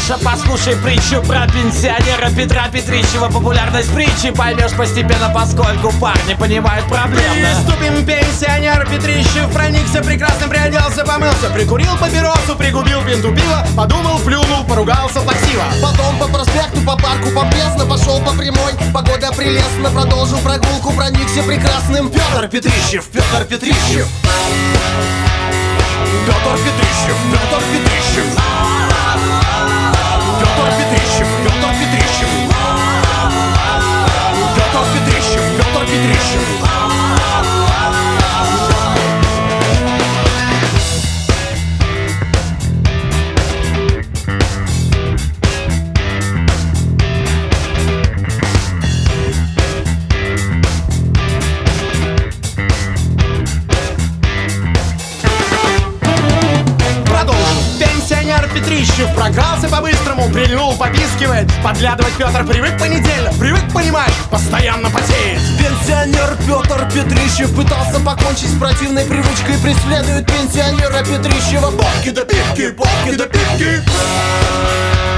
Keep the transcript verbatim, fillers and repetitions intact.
Паша, послушай притчу про пенсионера Петра Петрищева. Популярность притчи поймешь постепенно, поскольку парни понимают проблемы. Приступим. Пенсионер Петрищев проникся прекрасным, приоделся, помылся, прикурил папиросу, пригубил пинту пива, подумал, плюнул, поругался плаксиво. Потом по проспекту, по парку помпезно пошел по прямой. Погода прелестна, продолжил прогулку, проникся прекрасным. Петр Петрищев, Петр Петрищев, Петр Петрищев, Петр Петрищев, Петр Петрищев, Петр Петрищев, Петр Петрищев, Петр Петрищев. Петрищев прокрался по-быстрому, прильнул, попискивает. Подглядывать Петр привык понедельно, привык, понимаешь, постоянно потеет. Пенсионер Петр Петрищев пытался покончить с противной привычкой. Преследует пенсионера Петрищева бабки да пипки, бабки да пипки.